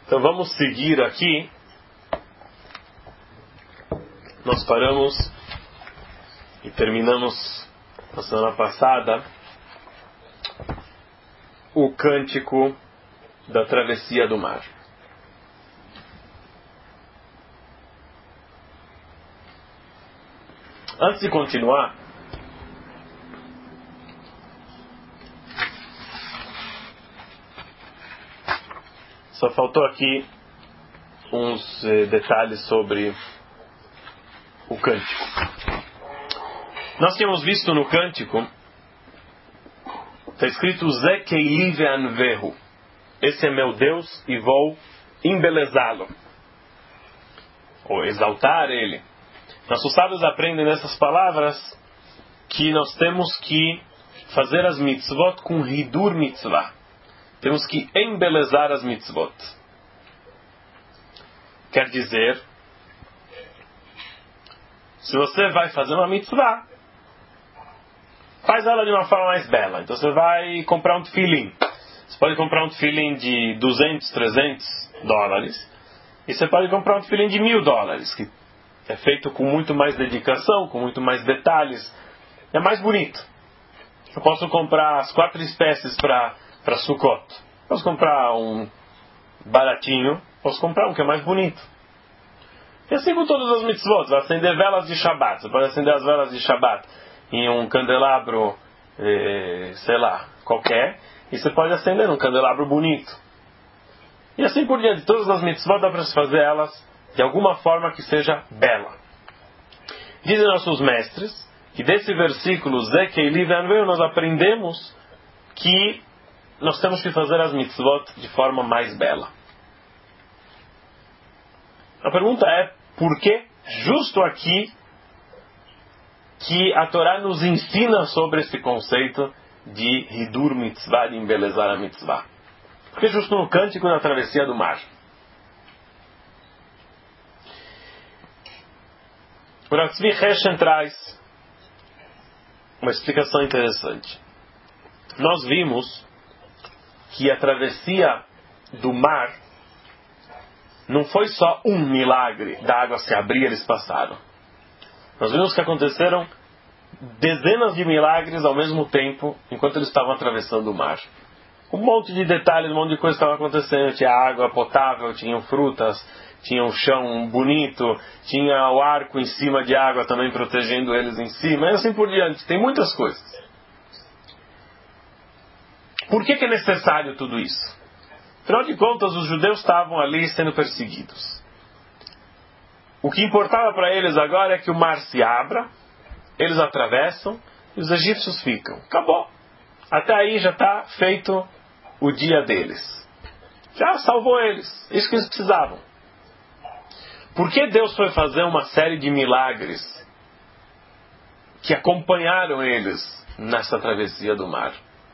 Então vamos seguir aqui. Nós paramos e terminamos na semana passada o cântico da travessia do mar. Antes de continuar, só faltou aqui uns detalhes sobre o cântico. Nós tínhamos visto no cântico, está escrito Zé Keili ve'anvehu. Esse é meu Deus e vou embelezá-lo, ou exaltar ele. Nossos sábios aprendem nessas palavras que nós temos que fazer as mitzvot com hidur mitzvah. Temos que embelezar as mitzvot. Quer dizer, se você vai fazer uma mitzvah, faz ela de uma forma mais bela. Então você vai comprar um tefilim. Você pode comprar um tefilim de 200, 300 dólares. E você pode comprar um tefilim de $1.000, que é feito com muito mais dedicação, com muito mais detalhes. É mais bonito. Eu posso comprar as 4 espécies para Sukkot. Posso comprar um baratinho. Posso comprar um que é mais bonito. E assim com todas as mitzvot. Você vai acender velas de Shabbat. Você pode acender as velas de Shabbat em um candelabro, sei lá, qualquer. E você pode acender um candelabro bonito. E assim por diante. Todas as mitzvot dá para se fazer elas de alguma forma que seja bela. Dizem nossos mestres que desse versículo Zé Keili ve'anvehu nós aprendemos que nós temos que fazer as mitzvot de forma mais bela. A pergunta é, por que justo aqui que a Torá nos ensina sobre esse conceito de hidur mitzvah, de embelezar a mitzvah? Por que justo no cântico da travessia do mar? O Rav Tzvi Heshen traz uma explicação interessante. Nós vimos que a travessia do mar não foi só um milagre da água se abrir e eles passaram. Nós vimos que aconteceram dezenas de milagres ao mesmo tempo enquanto eles estavam atravessando o mar. Um monte de detalhes, um monte de coisa estava acontecendo. Tinha água potável, tinham frutas, tinha um chão bonito, tinha o arco em cima de água também protegendo eles em cima, e assim por diante. Tem muitas coisas. Por que é necessário tudo isso? Afinal de contas, os judeus estavam ali sendo perseguidos. O que importava para eles agora é que o mar se abra, eles atravessam e os egípcios ficam. Acabou. Até aí já está feito o dia deles. Já salvou eles. Isso que eles precisavam. Por que Deus foi fazer uma série de milagres que acompanharam eles nessa travessia do mar?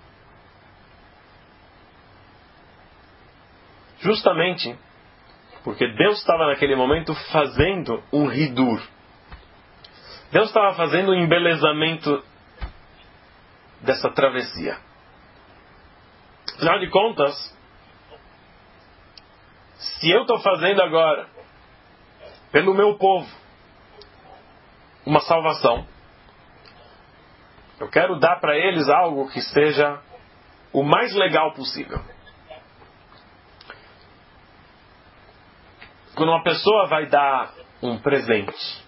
Justamente porque Deus estava naquele momento fazendo um hidur. Deus estava fazendo um embelezamento dessa travessia. Afinal de contas, se eu estou fazendo agora, pelo meu povo, uma salvação, eu quero dar para eles algo que seja o mais legal possível. Quando uma pessoa vai dar um presente,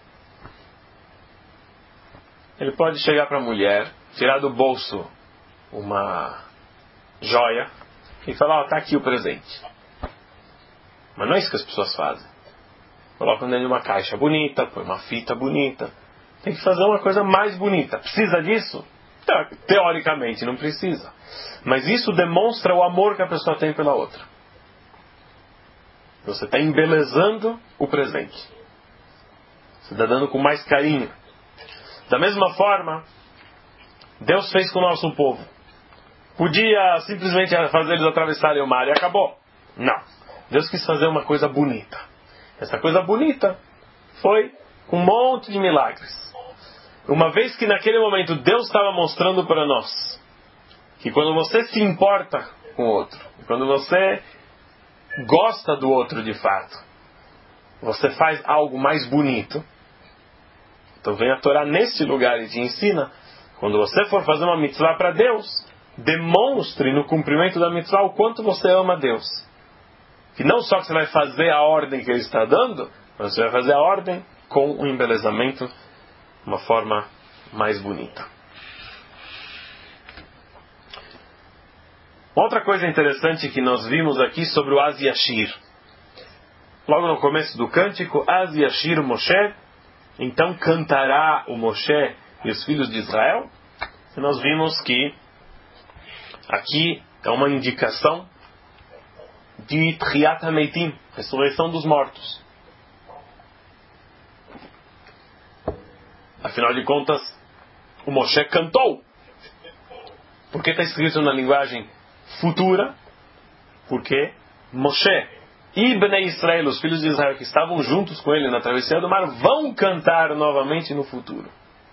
ele pode chegar para a mulher, tirar do bolso uma joia e falar, está aqui o presente. Mas não é isso que as pessoas fazem. Colocam dentro de uma caixa bonita, põe uma fita bonita. Tem que fazer uma coisa mais bonita. Precisa disso? Teoricamente não precisa. Mas isso demonstra o amor que a pessoa tem pela outra. Você está embelezando o presente. Você está dando com mais carinho. Da mesma forma, Deus fez com o nosso povo. Podia simplesmente fazer eles atravessarem o mar e acabou. Não. Deus quis fazer uma coisa bonita. Essa coisa bonita foi com um monte de milagres. Uma vez que naquele momento Deus estava mostrando para nós que quando você se importa com o outro, quando você gosta do outro de fato, você faz algo mais bonito, então vem a Torá nesse lugar e te ensina, quando você for fazer uma mitzvah para Deus, demonstre no cumprimento da mitzvah o quanto você ama Deus. Que não só que você vai fazer a ordem que Ele está dando, mas você vai fazer a ordem com um embelezamento, uma forma mais bonita. Outra coisa interessante que nós vimos aqui sobre o Az Yashir. Logo no começo do cântico, Az Yashir Moshe, então cantará o Moshe e os filhos de Israel. E nós vimos que aqui é uma indicação de Tchiyat HaMeitim, ressurreição dos mortos. Afinal de contas, o Moshe cantou. Por que está escrito na linguagem futura? Porque Moshe e Bnei Israel, os filhos de Israel que estavam juntos com ele na travessia do mar, vão cantar novamente no futuro.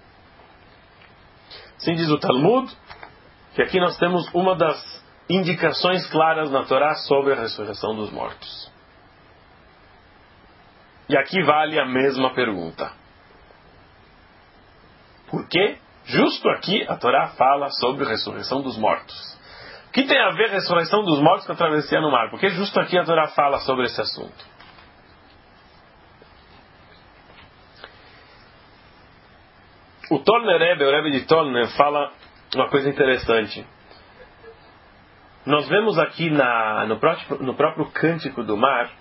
Assim diz o Talmud, que aqui nós temos uma das indicações claras na Torá sobre a ressurreição dos mortos. E aqui vale a mesma pergunta. Por que justo aqui a Torá fala sobre a ressurreição dos mortos? O que tem a ver a ressurreição dos mortos com a travessia no mar? Por que justo aqui a Torá fala sobre esse assunto? O Tolner Rebbe, o Rebbe de Tolner, fala uma coisa interessante. Nós vemos aqui no próprio Cântico do Mar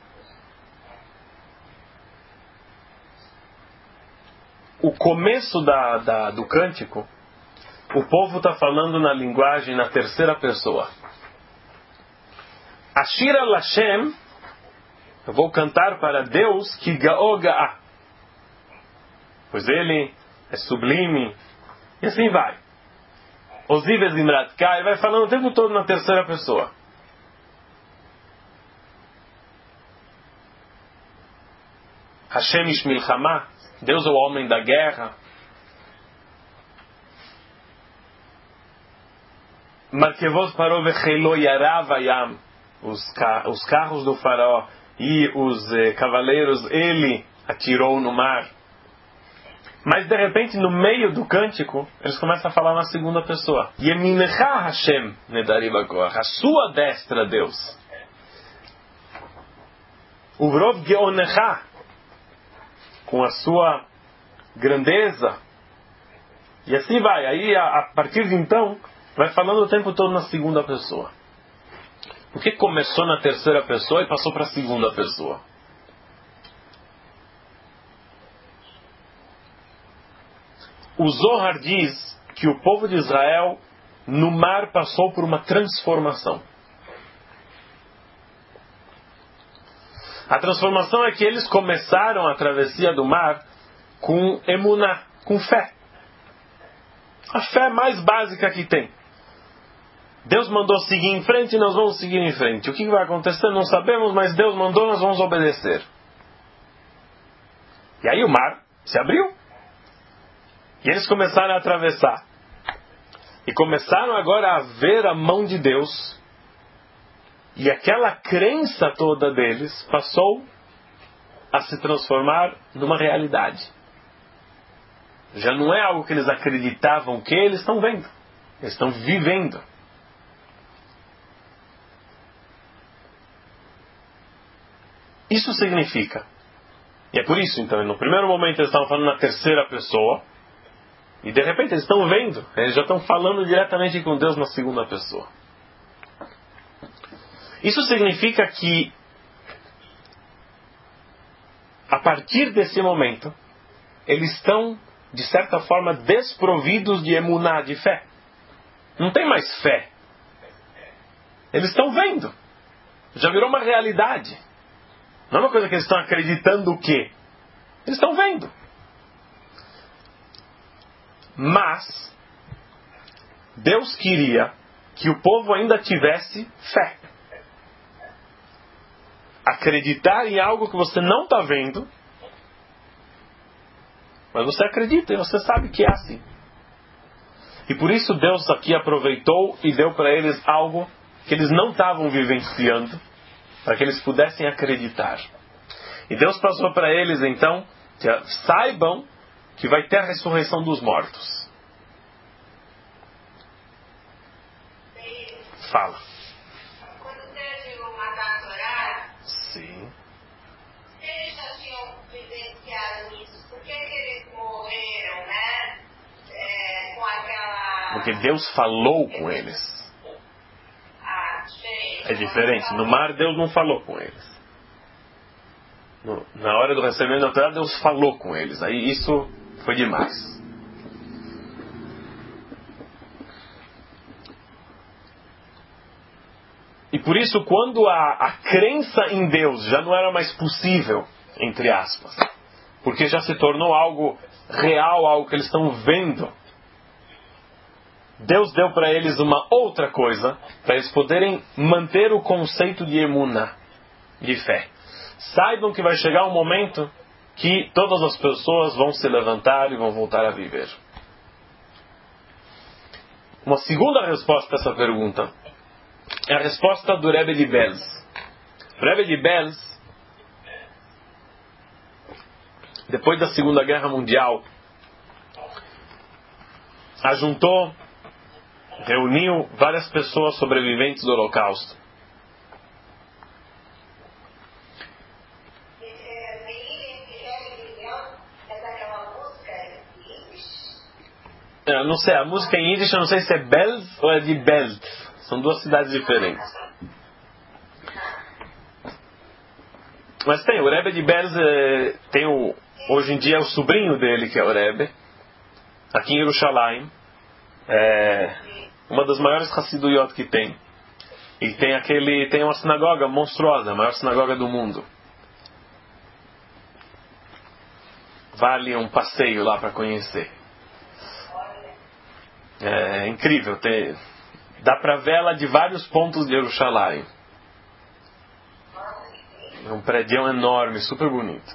o começo do cântico, o povo está falando na linguagem na terceira pessoa. Ashir al Hashem, eu vou cantar para Deus que Gaoga'a, pois Ele é sublime, e assim vai. Oziv Ezimrat Kai, vai falando o tempo todo na terceira pessoa. Hashem Ish Milchama, Deus é o homem da guerra. Markevot Paró Vechelo Yarav Ayam, os carros do faraó e os cavaleiros ele atirou no mar. Mas de repente no meio do cântico eles começam a falar na segunda pessoa. Yeminecha Hashem Nedari Bakoach, a sua destra Deus. Uvrov Geonecha, com a sua grandeza. E assim vai. Aí a partir de então vai falando o tempo todo na segunda pessoa. Por que começou na terceira pessoa e passou para a segunda pessoa? O Zohar diz que o povo de Israel no mar passou por uma transformação. A transformação é que eles começaram a travessia do mar com emuná, com fé. A fé mais básica que tem. Deus mandou seguir em frente e nós vamos seguir em frente. O que vai acontecer não sabemos, mas Deus mandou, nós vamos obedecer. E aí o mar se abriu. E eles começaram a atravessar. E começaram agora a ver a mão de Deus. E aquela crença toda deles passou a se transformar numa realidade. Já não é algo que eles acreditavam que eles estão vendo. Eles estão vivendo. Isso significa. E é por isso, então, no primeiro momento eles estavam falando na terceira pessoa. E de repente eles estão vendo. Eles já estão falando diretamente com Deus na segunda pessoa. Isso significa que a partir desse momento eles estão, de certa forma, desprovidos de emuná, de fé. Não tem mais fé. Eles estão vendo. Já virou uma realidade. Não é uma coisa que eles estão acreditando o quê? Eles estão vendo. Mas Deus queria que o povo ainda tivesse fé. Acreditar em algo que você não está vendo, mas você acredita e você sabe que é assim. E por isso Deus aqui aproveitou e deu para eles algo que eles não estavam vivenciando, para que eles pudessem acreditar. E Deus passou para eles então, que saibam que vai ter a ressurreição dos mortos. Fala. Quando teve o matar. Sim. Eles já tinham vivenciado isso. Por que eles morreram, né? Com aquela... Porque Deus falou com eles. Diferente. É diferente. No mar, Deus não falou com eles. Na hora do recebimento da Torá, Deus falou com eles. Aí isso foi demais. E por isso, quando a crença em Deus já não era mais possível, entre aspas, porque já se tornou algo real, algo que eles estão vendo, Deus deu para eles uma outra coisa, para eles poderem manter o conceito de emuná, de fé. Saibam que vai chegar um momento que todas as pessoas vão se levantar e vão voltar a viver. Uma segunda resposta a essa pergunta é a resposta do Rebbe de Belz. O Rebbe de Belz, depois da Segunda Guerra Mundial, reuniu várias pessoas sobreviventes do Holocausto. Eu não sei, a música em Yiddish, eu não sei se é Belz ou é de Belt. São duas cidades diferentes. Mas tem, o Rebbe de Belz hoje em dia é o sobrinho dele, que é o Rebbe, aqui em Yerushalayim. Uma das maiores Hassiduyot que tem. E tem uma sinagoga monstruosa, a maior sinagoga do mundo. Vale um passeio lá para conhecer. É incrível. Dá para vê-la de vários pontos de Yerushalayim. É um prédio enorme, super bonito.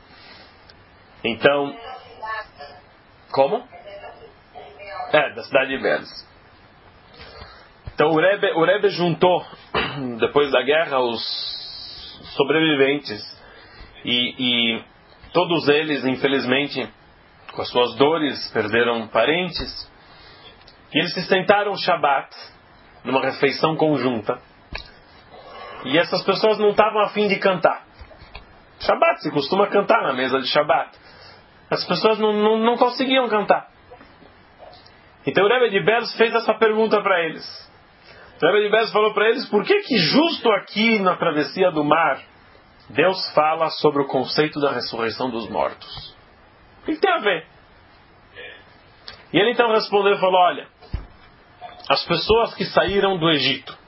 Então, como? Da cidade de Belz. Então o Rebbe juntou, depois da guerra, os sobreviventes. E todos eles, infelizmente, com as suas dores, perderam parentes. E eles se sentaram Shabbat, numa refeição conjunta. E essas pessoas não estavam a fim de cantar. Shabbat, se costuma cantar na mesa de Shabbat. As pessoas não conseguiam cantar. Então o Rebbe de Belz fez essa pergunta para eles. O Rebbe de Belz falou para eles: por que justo aqui na travessia do mar Deus fala sobre o conceito da ressurreição dos mortos? O que tem a ver? E ele então respondeu e falou: olha, as pessoas que saíram do Egito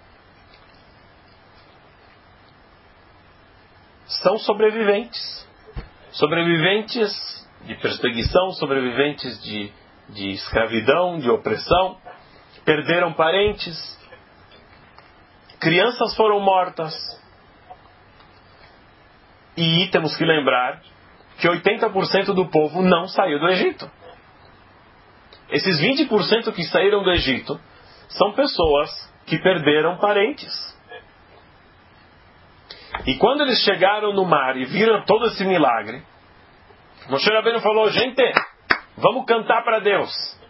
são sobreviventes. Sobreviventes de perseguição, sobreviventes de escravidão, de opressão. Perderam parentes. Crianças foram mortas. E temos que lembrar que 80% do povo não saiu do Egito. Esses 20% que saíram do Egito são pessoas que perderam parentes. E quando eles chegaram no mar e viram todo esse milagre, Moshe Rabbeinu falou: gente, vamos cantar para Deus.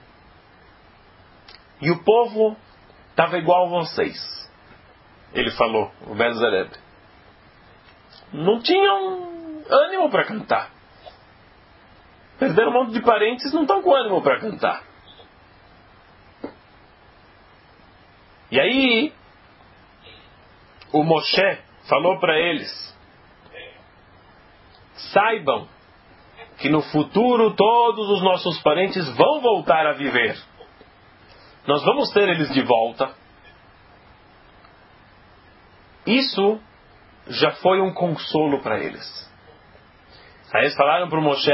E o povo estava igual a vocês. Ele falou, o Belz Rebbe. Não tinham ânimo para cantar. Perderam um monte de parentes, não estão com ânimo para cantar. E aí, o Moshe falou para eles: saibam que no futuro todos os nossos parentes vão voltar a viver. Nós vamos ter eles de volta. Isso já foi um consolo para eles. Aí eles falaram para o Moshe: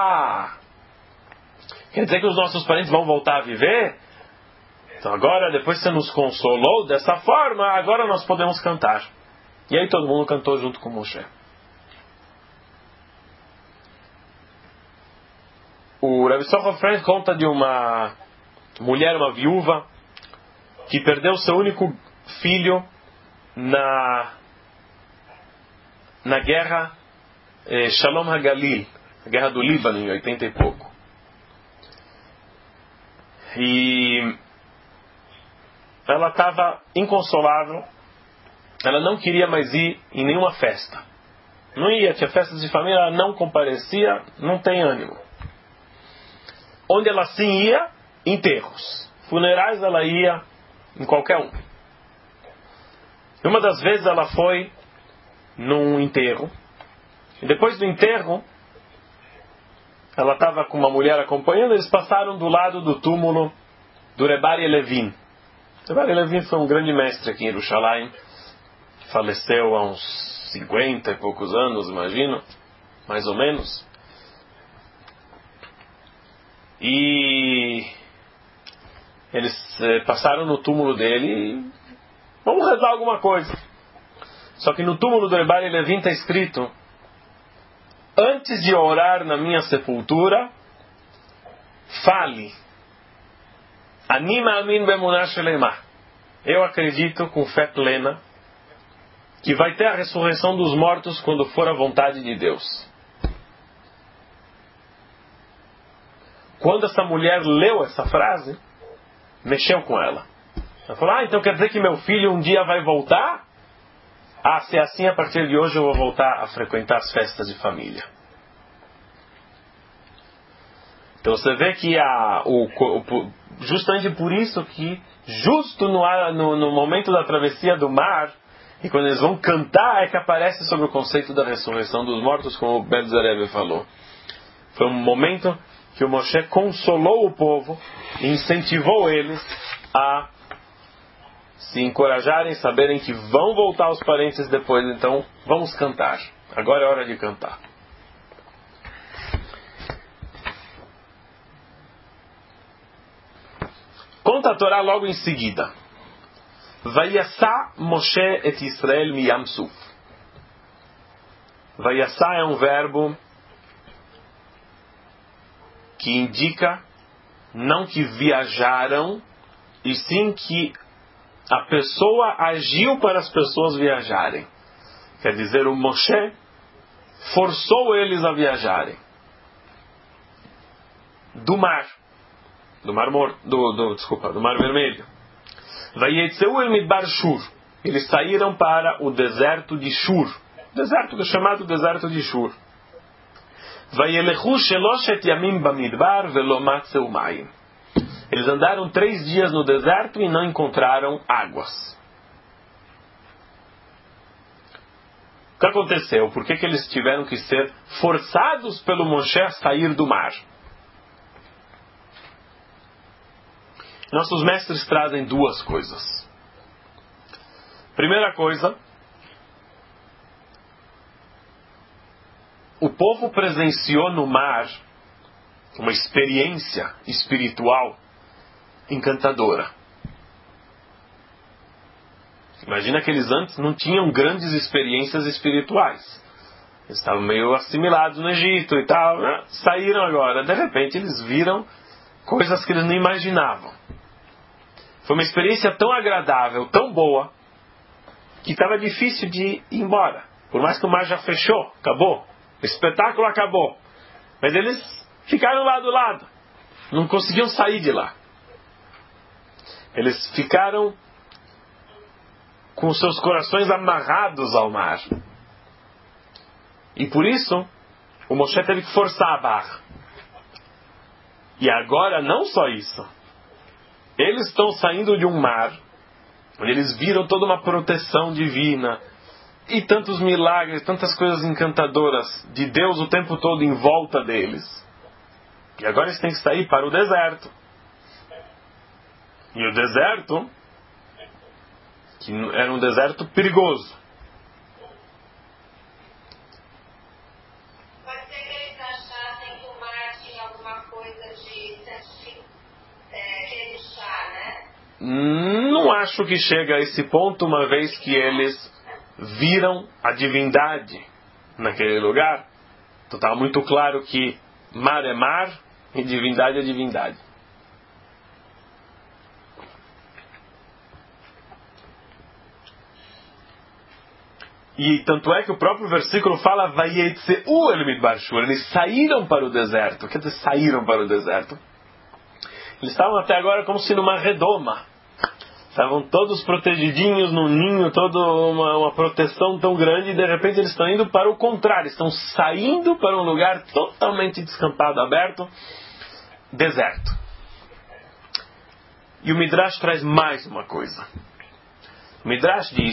quer dizer que os nossos parentes vão voltar a viver? Então agora, depois que você nos consolou dessa forma, agora nós podemos cantar. E aí todo mundo cantou junto com Moshe. O Rabbi Sofofred conta de uma mulher, uma viúva, que perdeu seu único filho na guerra Shalom HaGalil, a guerra do Líbano, em 80 e pouco. E ela estava inconsolável, ela não queria mais ir em nenhuma festa. Não ia, tinha festas de família, ela não comparecia, não tem ânimo. Onde ela sim ia, enterros. Funerais ela ia em qualquer um. E uma das vezes ela foi num enterro. E depois do enterro, ela estava com uma mulher acompanhando, eles passaram do lado do túmulo do Rebbe Levin. Rebbe Levin foi um grande mestre aqui em Yerushalayim. Faleceu há uns 50 e poucos anos, imagino, mais ou menos. E eles passaram no túmulo dele e vamos rezar alguma coisa. Só que no túmulo do Rebbe Levin está escrito: antes de orar na minha sepultura, fale. Anima amin bemunah shelema. Eu acredito com fé plena que vai ter a ressurreição dos mortos quando for a vontade de Deus. Quando essa mulher leu essa frase, mexeu com ela. Ela falou: então quer dizer que meu filho um dia vai voltar? Se é assim, a partir de hoje eu vou voltar a frequentar as festas de família. Então você vê que justamente por isso que justo no momento da travessia do mar, e quando eles vão cantar, é que aparece sobre o conceito da ressurreição dos mortos, como o Belzerebe falou. Foi um momento que o Moshe consolou o povo e incentivou eles a se encorajarem, saberem que vão voltar os parentes depois. Então vamos cantar. Agora é hora de cantar. Conta a Torá logo em seguida. Vayasá Moshe et Israel mi Yam Suf. Vayasá é um verbo que indica não que viajaram, e sim que a pessoa agiu para as pessoas viajarem. Quer dizer, o Moshe forçou eles a viajarem. Do mar Vermelho. Vayetzeu el midbar Shur. Eles saíram para o deserto de Shur. Deserto chamado deserto de Shur. Vayelechu sheloshet yamim bamidbar velo matzeu mayim. Eles andaram 3 dias no deserto e não encontraram águas. O que aconteceu? Por que eles tiveram que ser forçados pelo Moshe a sair do mar? Nossos mestres trazem 2 coisas. Primeira coisa, o povo presenciou no mar uma experiência espiritual encantadora. Imagina que eles antes não tinham grandes experiências espirituais. Eles estavam meio assimilados no Egito e tal, né? Saíram agora. De repente eles viram coisas que eles não imaginavam. Foi uma experiência tão agradável, tão boa, que estava difícil de ir embora. Por mais que o mar já fechou, acabou. O espetáculo acabou. Mas eles ficaram lá do lado. Não conseguiam sair de lá. Eles ficaram com seus corações amarrados ao mar. E por isso, o Moshe teve que forçar a barra. E agora, não só isso. Eles estão saindo de um mar, onde eles viram toda uma proteção divina, e tantos milagres, tantas coisas encantadoras de Deus o tempo todo em volta deles. E agora eles têm que sair para o deserto. E o deserto, que era um deserto perigoso. Pode ser que eles achassem que o mar tinha alguma coisa de rebuchar, né? Não acho que chega a esse ponto, uma vez que eles viram a divindade naquele lugar. Então estava muito claro que mar é mar e divindade é divindade. E tanto é que o próprio versículo fala Vayetzeu el midbar shur. Eles saíram para o deserto. Quer dizer, saíram para o deserto. Eles estavam até agora como se numa redoma. Estavam todos protegidinhos num ninho, toda uma proteção tão grande, e de repente eles estão indo para o contrário, estão saindo para um lugar totalmente descampado, aberto, deserto. E o Midrash traz mais uma coisa. O Midrash diz,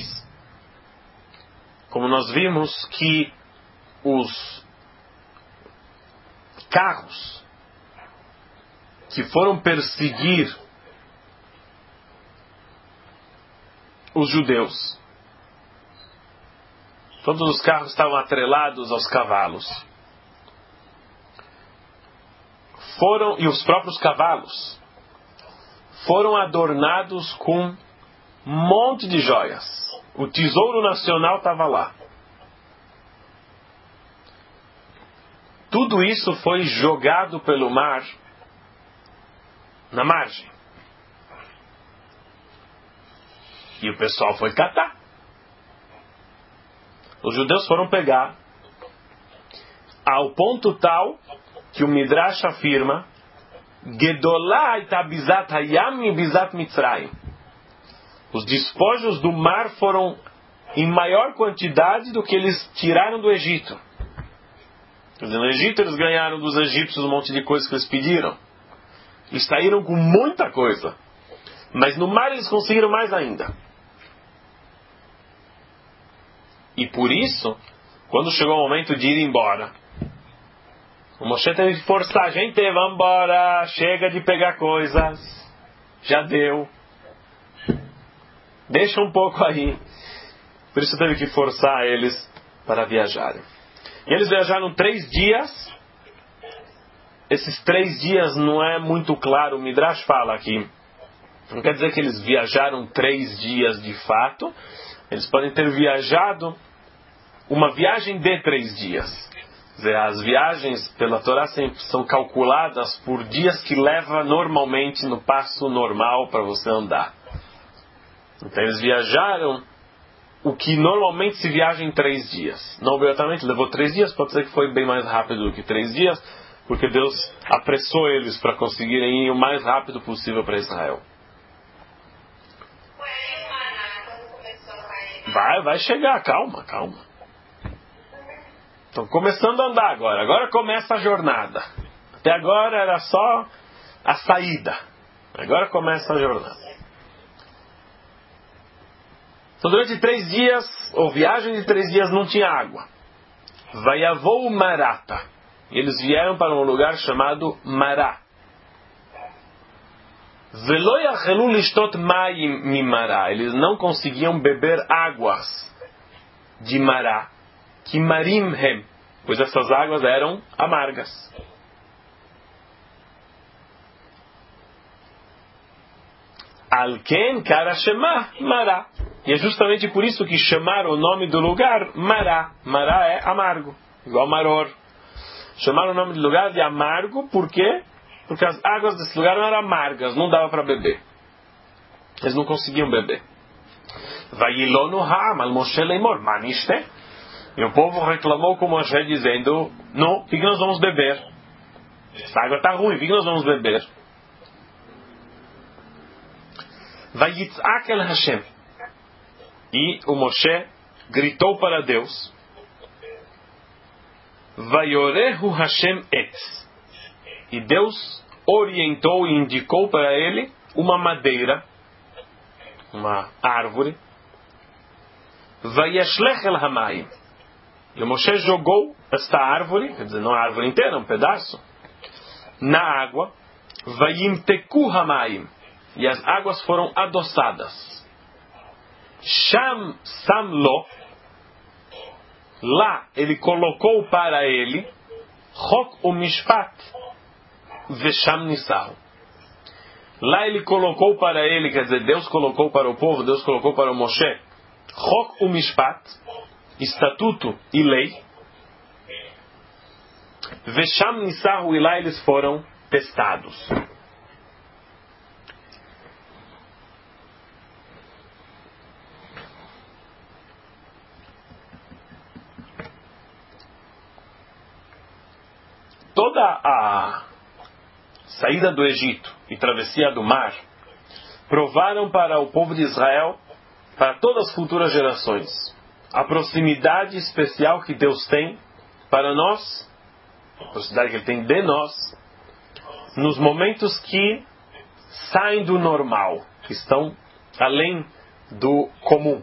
como nós vimos, que os carros que foram perseguir os judeus, todos os carros estavam atrelados aos cavalos. E os próprios cavalos foram adornados com um monte de joias. O tesouro nacional estava lá. Tudo isso foi jogado pelo mar na margem. E o pessoal foi catar. Os judeus foram pegar, ao ponto tal que o Midrash afirma Gedolá aita bizat hayam mi bizat Mitzrayim. Os despojos do mar foram em maior quantidade do que eles tiraram do Egito. Quer dizer, no Egito eles ganharam dos egípcios um monte de coisas que eles pediram. E saíram com muita coisa. Mas no mar eles conseguiram mais ainda. E por isso, quando chegou o momento de ir embora, o Moshe teve que forçar a gente, vamos embora, chega de pegar coisas, já deu, deixa um pouco aí. Por isso teve que forçar eles para viajarem. E eles viajaram 3 dias. Esses 3 dias não é muito claro, o Midrash fala aqui. Não quer dizer que eles viajaram 3 dias de fato. Eles podem ter viajado uma viagem de 3 dias. Quer dizer, as viagens pela Torá sempre são calculadas por dias que leva normalmente no passo normal para você andar. Então eles viajaram o que normalmente se viaja em 3 dias. Não obrigatoriamente levou 3 dias, pode ser que foi bem mais rápido do que 3 dias, porque Deus apressou eles para conseguirem ir o mais rápido possível para Israel. Vai chegar, calma. Estão começando a andar agora. Agora começa a jornada. Até agora era só a saída. Agora começa a jornada. Então durante 3 dias, ou viagem de 3 dias, não tinha água. Vayavou Marata. E eles vieram para um lugar chamado Mará. Velo yachelu lishtot mayim mimará. Eles não conseguiam beber águas de Mará. Que marim hem, pois essas águas eram amargas. Alken karashema Mará. E é justamente por isso que chamaram o nome do lugar Mará. Mará é amargo, igual Maror. Chamaram o nome do lugar de amargo, por quê? Porque as águas desse lugar não eram amargas, não dava para beber. Eles não conseguiam beber. Vayilonu ha'am al Moshe leimor, manishte. E o povo reclamou com Moshe dizendo, não, o que nós vamos beber? Essa água está ruim, o que nós vamos beber? Vayitzak el Hashem. E o Moshe gritou para Deus, Vayorehu Hashem etz. E Deus orientou e indicou para ele uma madeira, uma árvore. Vayashlech el hamayim. E o Moshe jogou esta árvore, quer dizer, não a árvore inteira, um pedaço, na água. Vayimteku hamayim. E as águas foram adoçadas. Sham samlo. Lá ele colocou para ele Chok u'mishpat vesham nisahu. Lá ele colocou para ele, quer dizer, Deus colocou para o povo, Deus colocou para o Moshe Chok u'mishpat, estatuto e lei. Vesham nisahu, e lá eles foram testados. toda a saída do Egito e travessia do mar provaram para o povo de Israel, para todas as futuras gerações, a proximidade especial que Deus tem para nós, a proximidade que Ele tem de nós, nos momentos que saem do normal, que estão além do comum.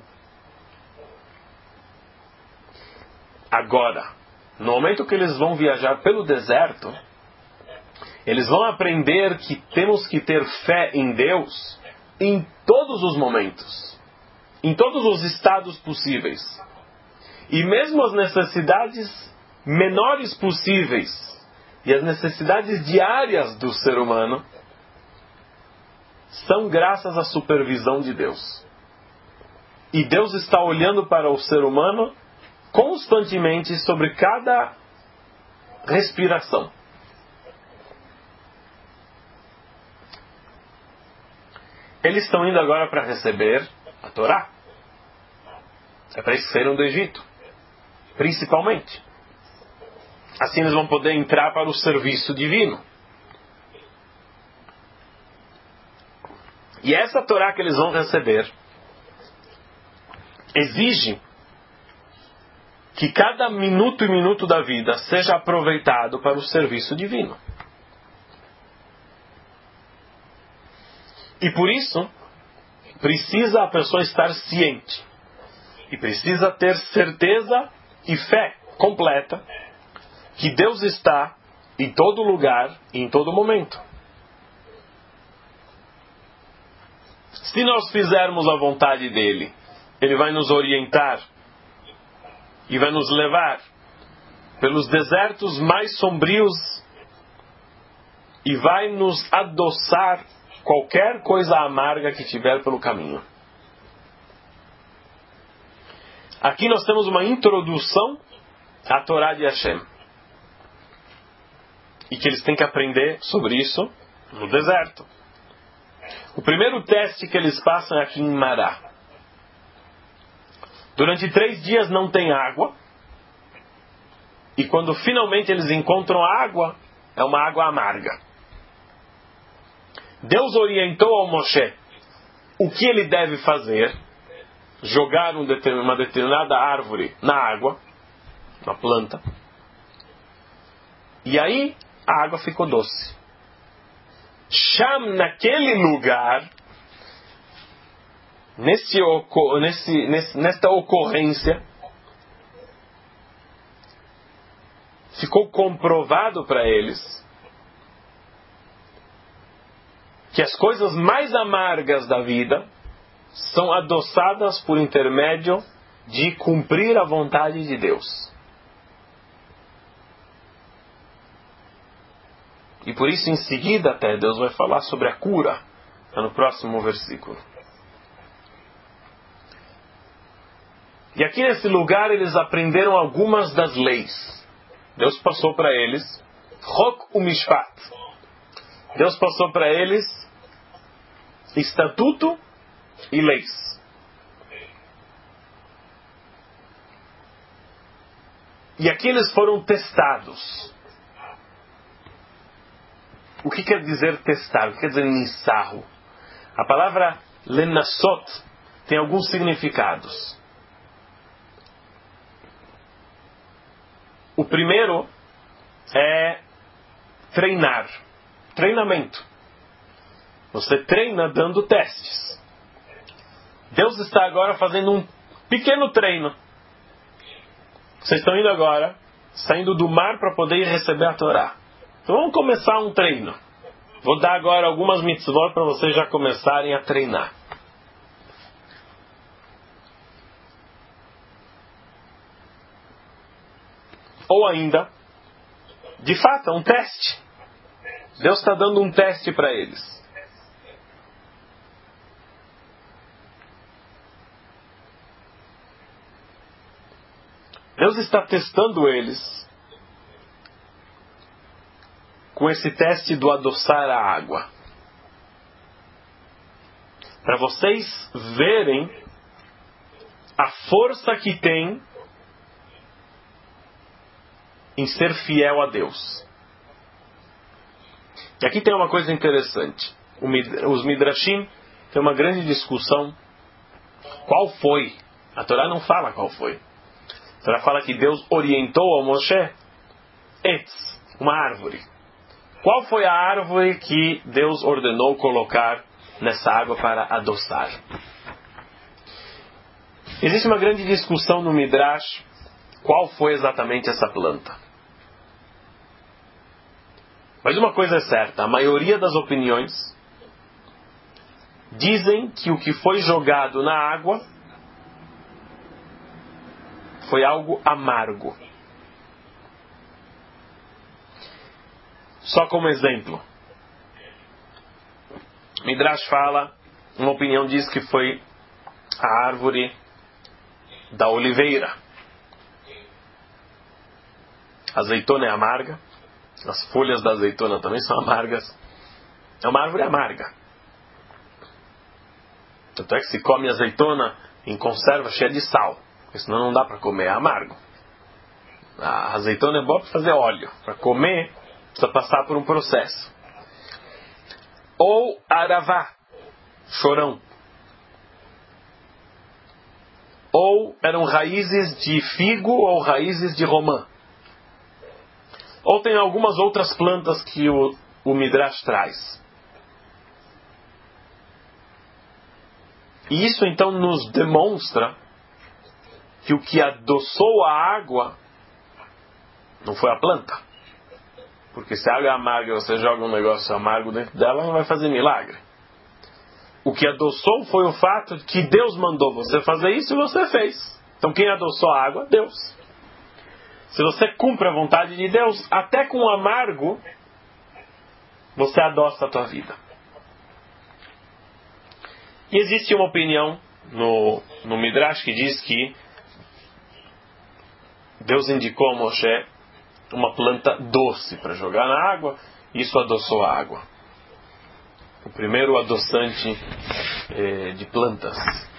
Agora, no momento que eles vão viajar pelo deserto, eles vão aprender que temos que ter fé em Deus em todos os momentos, em todos os estados possíveis. E mesmo as necessidades menores possíveis e as necessidades diárias do ser humano são graças à supervisão de Deus. E Deus está olhando para o ser humano constantemente sobre cada respiração. Eles estão indo agora para receber a Torá. É para isso que saíram do Egito, principalmente. Assim eles vão poder entrar para o serviço divino. E essa Torá que eles vão receber exige que cada minuto e minuto da vida seja aproveitado para o serviço divino. E por isso, precisa a pessoa estar ciente. E precisa ter certeza e fé completa que Deus está em todo lugar e em todo momento. Se nós fizermos a vontade dEle, Ele vai nos orientar e vai nos levar pelos desertos mais sombrios e vai nos adoçar qualquer coisa amarga que tiver pelo caminho. Aqui nós temos uma introdução à Torá de Hashem. E que eles têm que aprender sobre isso no deserto. O primeiro teste que eles passam é aqui em Mará. Durante 3 dias não tem água. E quando finalmente eles encontram água, é uma água amarga. Deus orientou ao Moshe o que ele deve fazer. Jogar uma determinada árvore na água, na planta. E aí a água ficou doce. Sham, naquele lugar, nesta ocorrência, ficou comprovado para eles que as coisas mais amargas da vida são adoçadas por intermédio de cumprir a vontade de Deus. E por isso, em seguida, até Deus vai falar sobre a cura, no próximo versículo. E aqui nesse lugar eles aprenderam algumas das leis. Deus passou para eles Chok u'Mishpat. Deus passou para eles estatuto e leis. E aqui eles foram testados. O que quer dizer testar? O que quer dizer nissarro? A palavra lenassot tem alguns significados. O primeiro é treinar. Treinamento. Você treina dando testes. Deus está agora fazendo um pequeno treino. Vocês estão indo agora, saindo do mar para poder ir receber a Torá. Então vamos começar um treino. Vou dar agora algumas mitzvot para vocês já começarem a treinar. Ou ainda, de fato, é um teste. Deus está dando um teste para eles. Deus está testando eles com esse teste do adoçar a água. Para vocês verem a força que tem em ser fiel a Deus. E aqui tem uma coisa interessante. Os Midrashim têm uma grande discussão. Qual foi? A Torá não fala qual foi. A Torá fala que Deus orientou ao Moshe Etz, uma árvore. Qual foi a árvore que Deus ordenou colocar nessa água para adoçar? Existe uma grande discussão no Midrash qual foi exatamente essa planta. Mas uma coisa é certa, a maioria das opiniões dizem que o que foi jogado na água foi algo amargo. Só como exemplo, Midrash fala, uma opinião diz que foi a árvore da oliveira. A azeitona é amarga, as folhas da azeitona também são amargas. É uma árvore amarga. Tanto é que se come azeitona em conserva cheia de sal, porque senão não dá para comer, é amargo. A azeitona é boa para fazer óleo, para comer precisa passar por um processo. Ou aravá, chorão. Ou eram raízes de figo ou raízes de romã. Ou tem algumas outras plantas que o Midrash traz. E isso então nos demonstra que o que adoçou a água não foi a planta. Porque se a água é amarga e você joga um negócio amargo dentro dela, não vai fazer milagre. O que adoçou foi o fato de que Deus mandou você fazer isso e você fez. Então quem adoçou a água? Deus. Se você cumpre a vontade de Deus, até com o amargo, você adoça a tua vida. E existe uma opinião no Midrash que diz que Deus indicou a Moshe uma planta doce para jogar na água, e isso adoçou a água. O primeiro adoçante de plantas.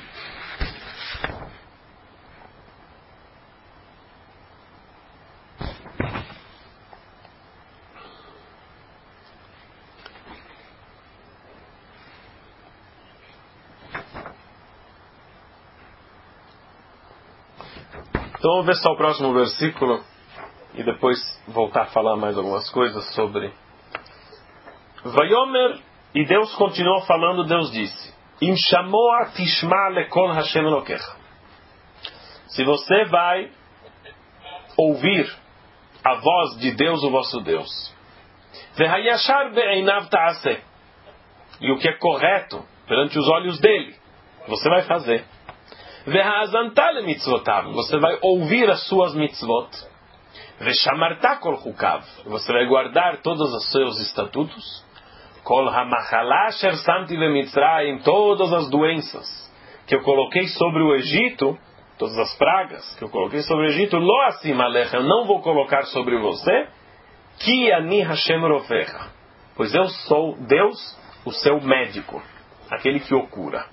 Então vamos ver só o próximo versículo e depois voltar a falar mais algumas coisas sobre Vayomer. E Deus continuou falando, Deus disse: Im shamoa tishma lekol Hashem Elokecha. Se você vai ouvir a voz de Deus, o vosso Deus, Vehayashar be'einav ta'aseh, e o que é correto perante os olhos dele, você vai fazer. Veha'azantah lemitzvotav, você vai ouvir as suas mitzvot. Veshamarta kol chukav, você vai guardar todos os seus estatutos. Kol hamachalá asher samti vemitzrayim, todas as doenças que eu coloquei sobre o Egito, todas as pragas que eu coloquei sobre o Egito, lo assim alecha, eu não vou colocar sobre você, ki ani Hashem rofecha, pois eu sou Deus, o seu médico, aquele que o cura.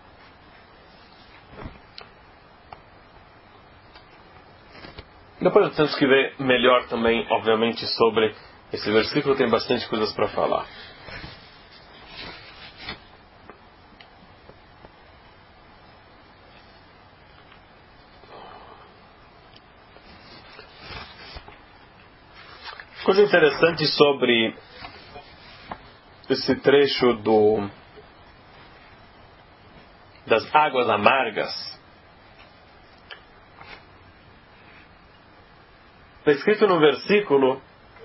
Depois temos que ver melhor também, obviamente, sobre esse versículo, tem bastante coisas para falar. Coisa interessante sobre esse trecho das águas amargas. Está escrito no versículo: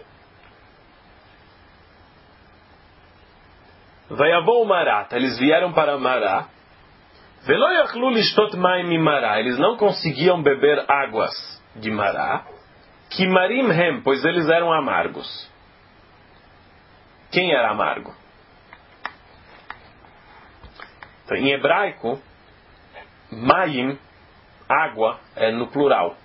Vayavou Mará, eles vieram para Mará. Velo yachlu lishtot maim mimará, eles não conseguiam beber águas de Mará. Kimarim hem, pois eles eram amargos. Quem era amargo? Então, em hebraico, maim, água, é no plural.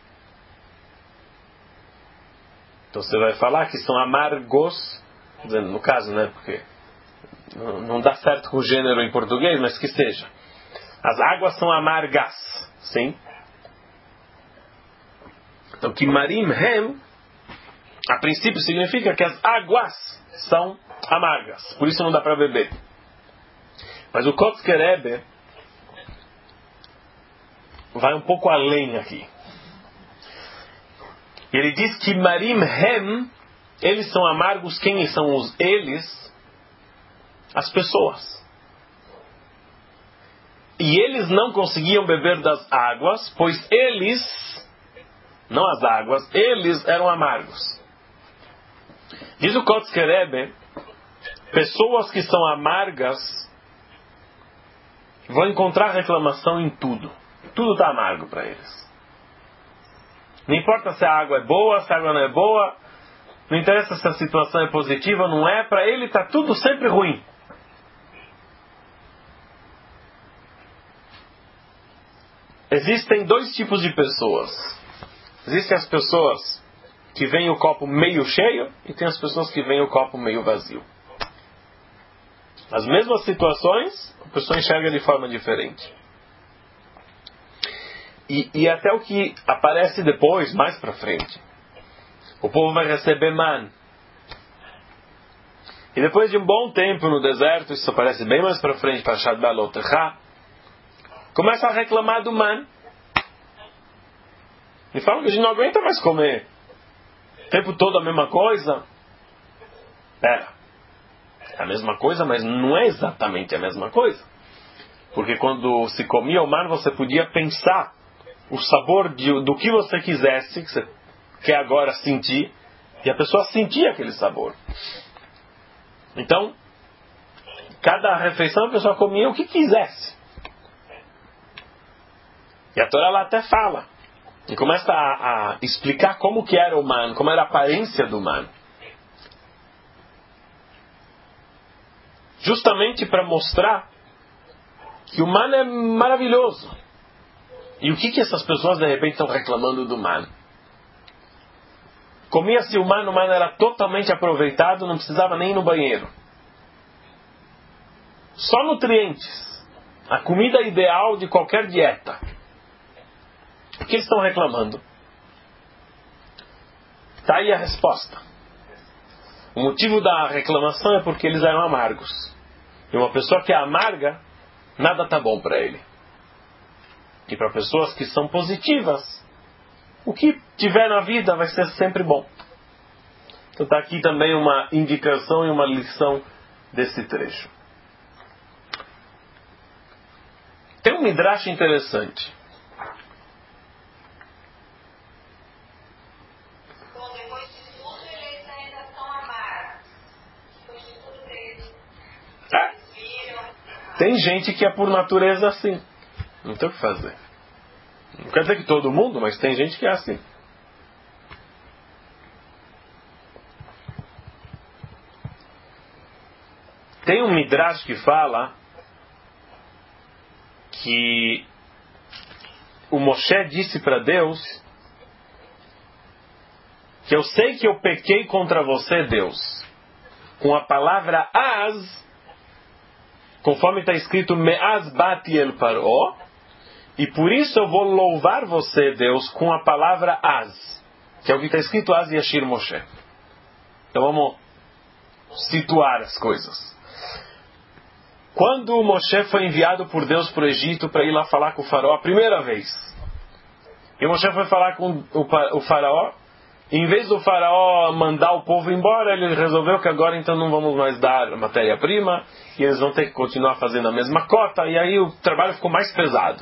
Então você vai falar que são amargos, no caso, né, porque não dá certo com o gênero em português, mas que seja. As águas são amargas, sim? Então, Kimarim Hem, a princípio significa que as águas são amargas, por isso não dá para beber. Mas o Kotzker Rebbe vai um pouco além aqui. Ele diz que Marim Hem, eles são amargos. Quem são os eles? As pessoas. E eles não conseguiam beber das águas, pois eles, não as águas, eles eram amargos. Diz o Kotzker Rebbe, pessoas que são amargas vão encontrar reclamação em tudo. Tudo está amargo para eles. Não importa se a água é boa, se a água não é boa, não interessa se a situação é positiva ou não é, para ele está tudo sempre ruim. Existem dois tipos de pessoas. Existem as pessoas que veem o copo meio cheio e tem as pessoas que veem o copo meio vazio. As mesmas situações, a pessoa enxerga de forma diferente. E até o que aparece depois, mais para frente. O povo vai receber man. E depois de um bom tempo no deserto, isso aparece bem mais para frente, para Parashat Ba'alot, começa a reclamar do man. E falam que a gente não aguenta mais comer. O tempo todo a mesma coisa. Pera. É a mesma coisa, mas não é exatamente a mesma coisa. Porque quando se comia o man, você podia pensar o sabor do que você quisesse, que você quer agora sentir, e a pessoa sentia aquele sabor. Então, cada refeição a pessoa comia o que quisesse. E a Torá lá até fala, e começa a explicar como que era o man, como era a aparência do man. Justamente para mostrar que o man é maravilhoso. E o que essas pessoas de repente estão reclamando do man? Comia-se o man era totalmente aproveitado, não precisava nem ir no banheiro. Só nutrientes. A comida ideal de qualquer dieta. O que eles estão reclamando? Está aí a resposta. O motivo da reclamação é porque eles eram amargos. E uma pessoa que é amarga, nada está bom para ele. E para pessoas que são positivas, o que tiver na vida vai ser sempre bom. Então está aqui também uma indicação e uma lição desse trecho. Tem um midrash interessante. Bom, depois de tudo, eles ainda são amargos. Depois de tudo, eles viram. Tem gente que é por natureza assim. Não tem o que fazer. Não quer dizer que todo mundo, mas tem gente que é assim. Tem um midrash que fala que o Moshe disse para Deus que eu sei que eu pequei contra você, Deus, com a palavra az, conforme está escrito me'az bati el paró, e por isso eu vou louvar você, Deus, com a palavra az, que é o que está escrito az yashir Moshe. Então vamos situar as coisas. Quando o Moshe foi enviado por Deus para o Egito para ir lá falar com o faraó a primeira vez, e o Moshe foi falar com o faraó, e em vez do faraó mandar o povo embora, ele resolveu que agora então não vamos mais dar matéria-prima, e eles vão ter que continuar fazendo a mesma cota, e aí o trabalho ficou mais pesado.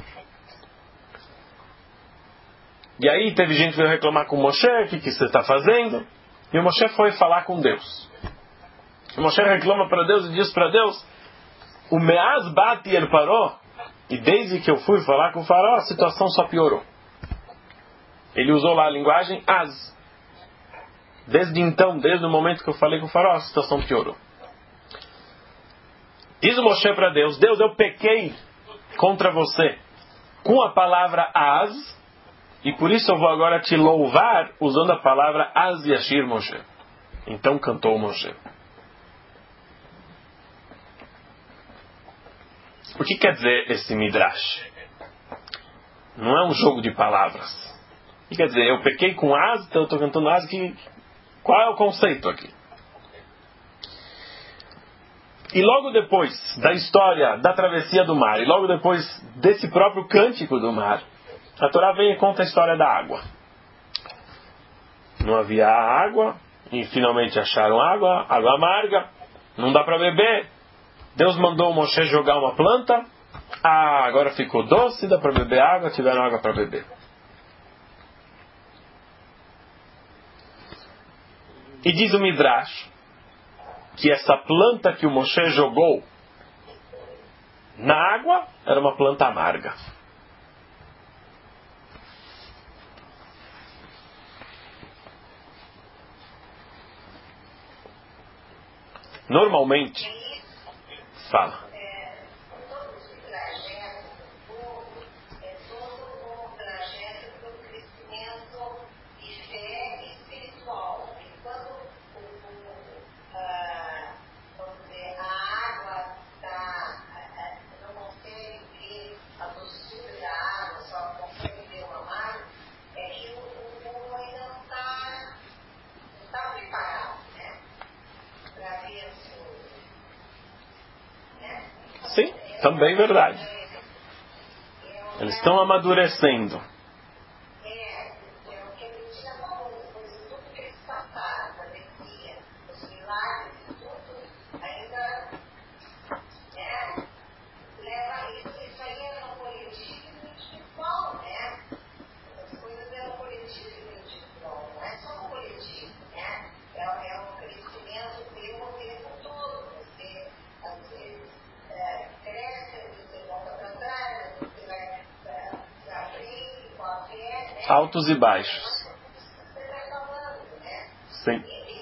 E aí teve gente que veio reclamar com o Moshe, o que você está fazendo? E o Moshe foi falar com Deus. O Moshe reclama para Deus e diz para Deus, o me'az bati el paró, e desde que eu fui falar com o faraó, a situação só piorou. Ele usou lá a linguagem az. Desde então, desde o momento que eu falei com o faraó, a situação piorou. Diz o Moshe para Deus, Deus, eu pequei contra você com a palavra az, e por isso eu vou agora te louvar usando a palavra az yashir Moshe. Então cantou Moshe. O que quer dizer esse midrash? Não é um jogo de palavras. O que quer dizer? Eu pequei com az, então eu estou cantando az. Qual é o conceito aqui? E logo depois da história da travessia do mar, e logo depois desse próprio cântico do mar, a Torá vem e conta a história da água. Não havia água, e finalmente acharam água amarga, não dá para beber. Deus mandou o Moshe jogar uma planta, agora ficou doce, dá para beber água, tiveram água para beber. E diz o Midrash que essa planta que o Moshe jogou na água era uma planta amarga. Normalmente, fala. Sim, também verdade. Eles estão amadurecendo. Altos e baixos. Sim.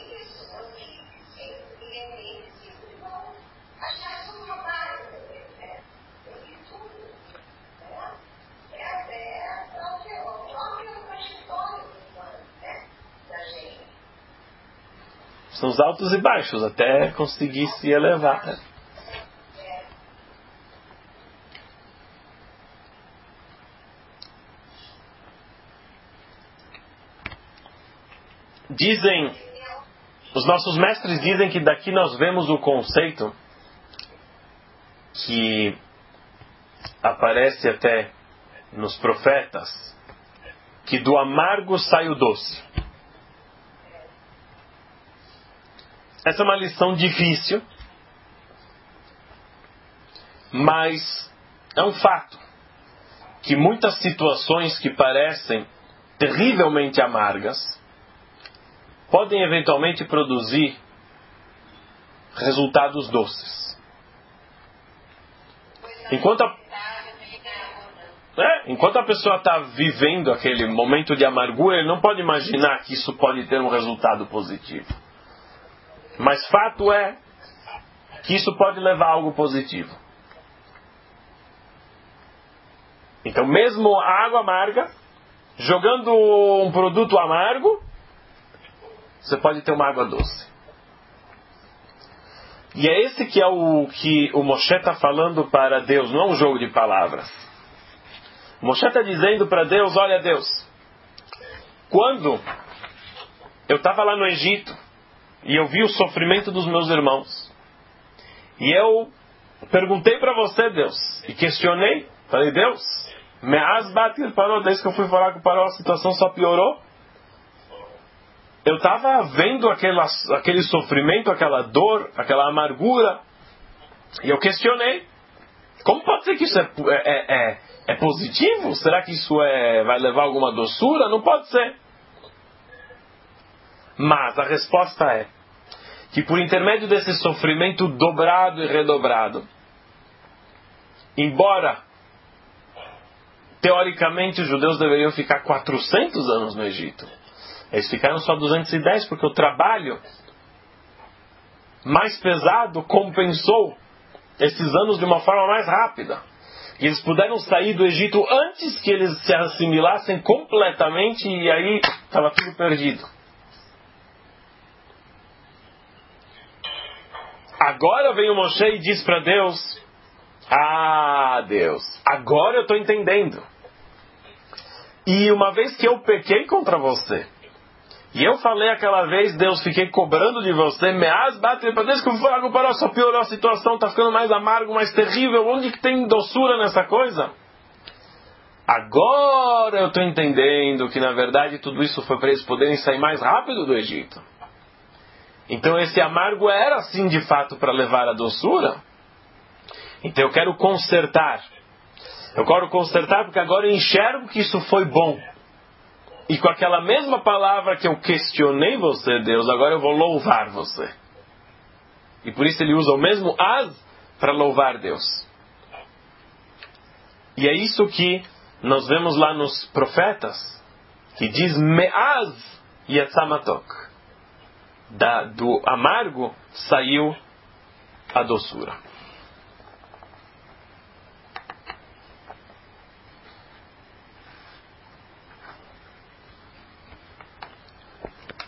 São os altos e baixos até conseguir se elevar. Dizem, os nossos mestres dizem que daqui nós vemos o conceito que aparece até nos profetas, que do amargo sai o doce. Essa é uma lição difícil, mas é um fato que muitas situações que parecem terrivelmente amargas podem eventualmente produzir resultados doces. Enquanto a pessoa está vivendo aquele momento de amargura, ele não pode imaginar que isso pode ter um resultado positivo. Mas fato é que isso pode levar a algo positivo. Então, mesmo a água amarga, jogando um produto amargo, você pode ter uma água doce. E é esse que é o que o Moshe está falando para Deus, não é um jogo de palavras. O Moshe está dizendo para Deus, olha Deus, quando eu estava lá no Egito, e eu vi o sofrimento dos meus irmãos, e eu perguntei para você, Deus, e questionei, falei, Deus, me'az batir parou, desde que eu fui falar com o Paró, a situação só piorou. Eu estava vendo aquele sofrimento, aquela dor, aquela amargura, e eu questionei. Como pode ser que isso é positivo? Será que isso vai levar alguma doçura? Não pode ser. Mas a resposta é que por intermédio desse sofrimento dobrado e redobrado, embora teoricamente os judeus deveriam ficar 400 anos no Egito, eles ficaram só 210 porque o trabalho mais pesado compensou esses anos de uma forma mais rápida. E eles puderam sair do Egito antes que eles se assimilassem completamente, e aí estava tudo perdido. Agora vem o Moshe e diz para Deus, Deus, agora eu estou entendendo. E uma vez que eu pequei contra você, E eu falei aquela vez, Deus, fiquei cobrando de você, meaz, bate para Deus, que o fogo parou, só piorou a situação, está ficando mais amargo, mais terrível, onde que tem doçura nessa coisa? Agora eu estou entendendo que na verdade tudo isso foi para eles poderem sair mais rápido do Egito. Então esse amargo era sim de fato para levar a doçura. Então eu quero consertar. Eu quero consertar porque agora eu enxergo que isso foi bom. E com aquela mesma palavra que eu questionei você, Deus, agora eu vou louvar você. E por isso ele usa o mesmo as para louvar Deus. E é isso que nós vemos lá nos profetas, que diz meaz yatzamatok. Do amargo saiu a doçura.